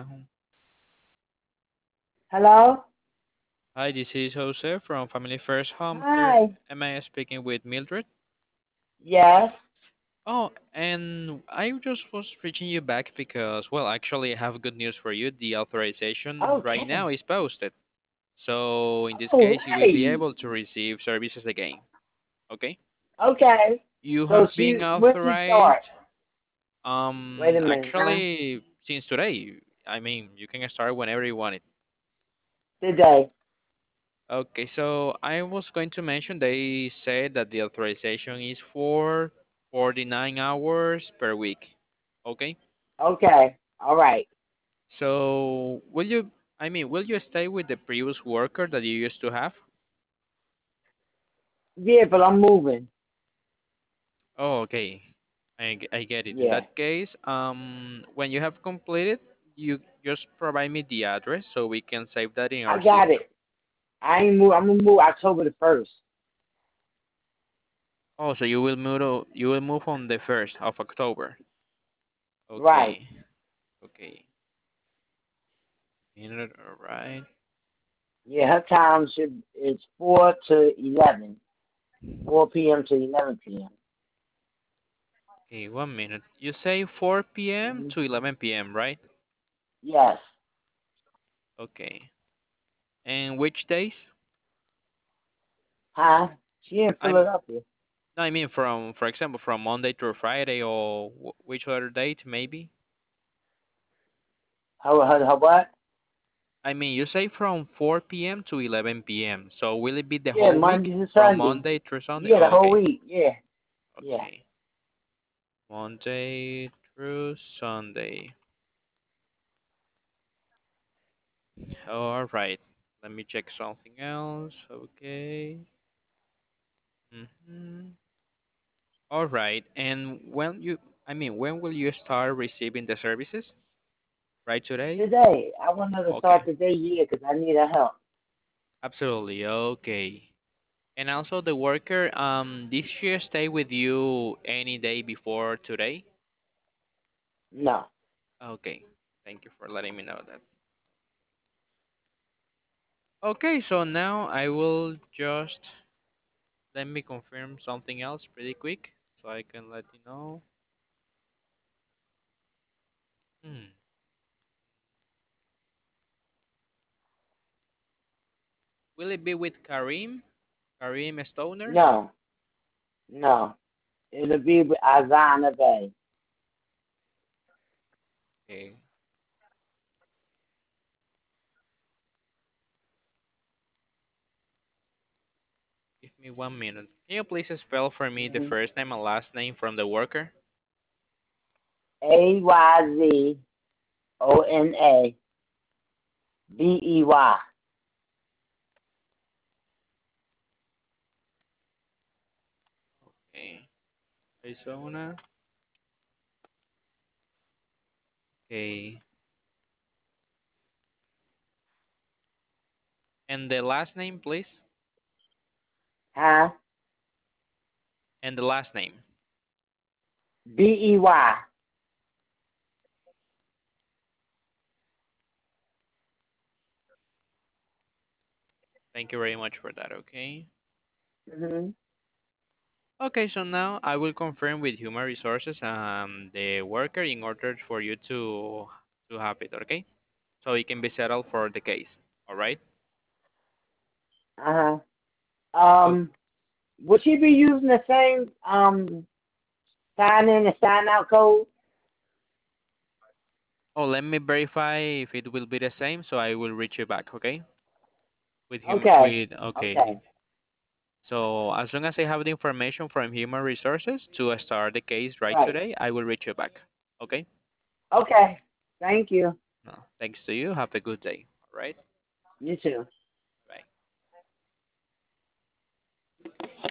now? Hello? Hi, this is Jose from Family First Home Care. Hi. Am I speaking with Mildred? Yes. Oh, and I just was reaching you back because, well, actually, I have good news for you. The authorization right Okay. now is posted. So, in this Oh, case, you will be hey. able to receive services again. Okay? Okay. You So have been when she start? authorized, Wait a minute, huh? actually, since today. I mean, you can start whenever you want it. Today. Okay, so I was going to mention they said that the authorization is for 49 hours per week. Okay? Okay. All right. So will you stay with the previous worker that you used to have? Yeah, but I'm moving. Oh, okay. I get it. In Yeah. that case, when you have completed, you just provide me the address so we can save that in I our got system. it. I ain't move. I'm gonna move October the 1st. Oh, so you will move on the 1st of October. Right. Okay. Okay. Minute, all right. Yeah, her time is 4 to 11. 4 p.m. to 11 p.m. Okay, 1 minute. You say 4 p.m. Hmm. to 11 p.m., right? Yes. Okay. And which days? Huh? She in I'm Philadelphia. no, I mean from, for example, from Monday through Friday, or which other date maybe? Her what? I mean, you say from 4 p.m. to 11 p.m. So will it be the Yeah, whole week Monday to from Sunday. Monday through Sunday? Yeah, the Oh, whole okay. week. Yeah. Yeah. Okay. Monday through Sunday. All right. Let me check something else. Okay. Mhm. All right. And when will you start receiving the services? Right today? Today. I want her to Okay. start today, yeah, 'cause I need her help. Absolutely. Okay. And also the worker, did she stay with you any day before today? No. Okay. Thank you for letting me know that. Okay, so now I will just let me confirm something else pretty quick so I can let you know. Hmm. Will it be with Karim? Karim Stoner? No. No. It'll be with Azana Bay. Okay. Give me 1 minute. Can you please spell for me the Mm-hmm. first name and last name from the worker? Azonabey. Okay. Arizona. Okay. And the last name, please? Huh? And the last name. Bey. Thank you very much for that, okay? Mm-hmm. Okay, so now I will confirm with Human Resources the worker in order for you to have it, okay? So it can be settled for the case. All right? Uh-huh. Oh, Would she be using the same sign in and sign out code? oh, let me verify if it will be the same, so I will reach you back, okay? Okay. Okay. Okay. So as long as I have the information from Human Resources to start the case right Right. today, I will reach you back. Okay? Okay. Thank you. No, thanks to you. Have a good day. All right? You too. Bye.